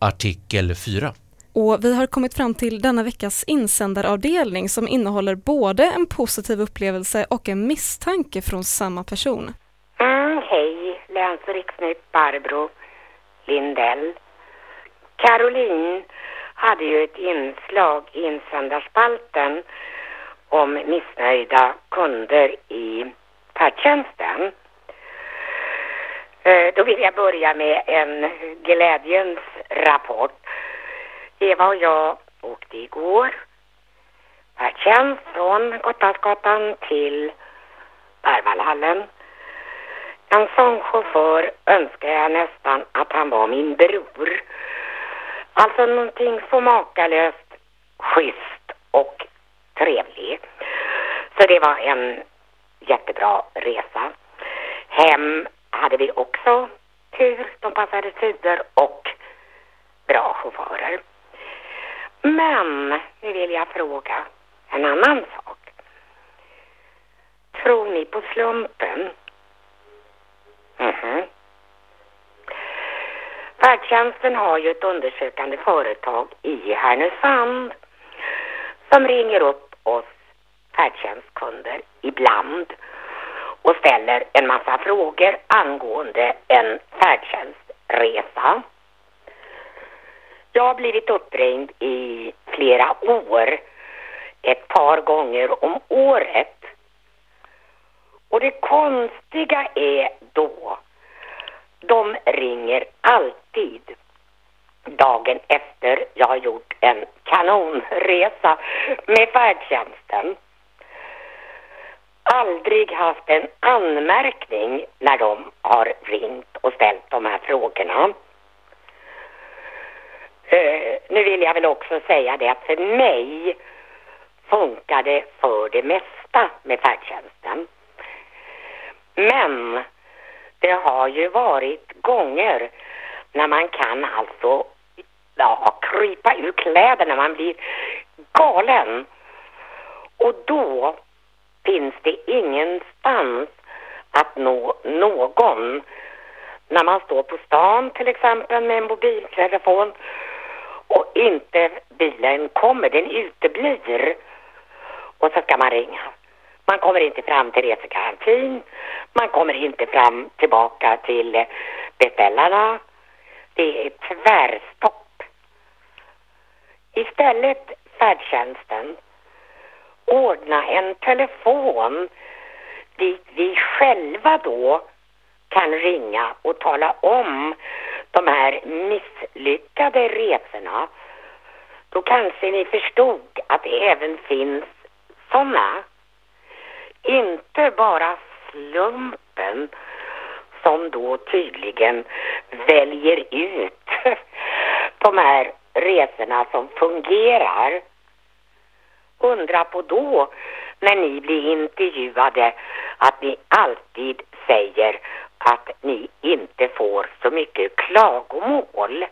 artikel 4. Och vi har kommit fram till denna veckas insändaravdelning som innehåller både en positiv upplevelse och en misstanke från samma person. Hej, Läns- och riksnytt Barbro Lindell. Caroline hade ju ett inslag i insändarspalten om missnöjda kunder i färdtjänsten. Då vill jag börja med en glädjens rapport. Eva och jag åkte igår färdtjänst från Gotlandsgatan till Berwaldhallen. En sån chaufför önskar jag nästan att han var min bror. Alltså någonting så makalöst, schysst och trevlig. Så det var en jättebra resa. Hem hade vi också tur, de passade tider och bra chaufförer. Men nu vill jag fråga en annan sak. Tror ni på slumpen? Färdtjänsten har ju ett undersökande företag i Härnösand som ringer upp oss färdtjänstkunder ibland och ställer en massa frågor angående en färdtjänstresa. Jag har blivit uppringd i flera år, ett par gånger om året. Och det konstiga är då, de ringer alltid dagen efter jag har gjort en kanonresa med färdtjänsten. Aldrig haft en anmärkning när de har ringt och ställt de här frågorna. Nu vill jag väl också säga det att för mig funkar det för det mesta med färdtjänsten. Men det har ju varit gånger när man kan alltså krypa ur kläderna, man blir galen. Och då finns det ingenstans att nå någon. När man står på stan till exempel med en mobiltelefon och inte bilen kommer, den uteblir. Och så ska man ringa. Man kommer inte fram till resegarantin. Man kommer inte fram tillbaka till beställarna. Det är tvärstopp. Istället färdtjänsten ordna en telefon dit vi själva då kan ringa och tala om de här misslyckade resorna. Då kanske ni förstod att det även finns sådana. Inte bara slumpen som då tydligen väljer ut de här resorna som fungerar. Undra på då när ni blir intervjuade att ni alltid säger att ni inte får så mycket klagomål.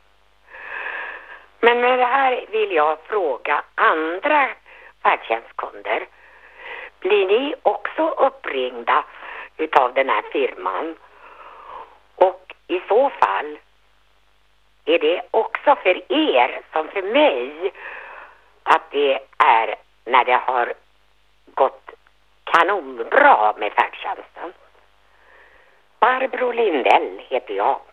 Men med det här vill jag fråga andra färdtjänstkunder. Blir ni också uppringda utav den här firman? Och i så fall är det också för er som för mig att det är när det har gått kanonbra med färdtjänsten. Barbro Lindell heter jag.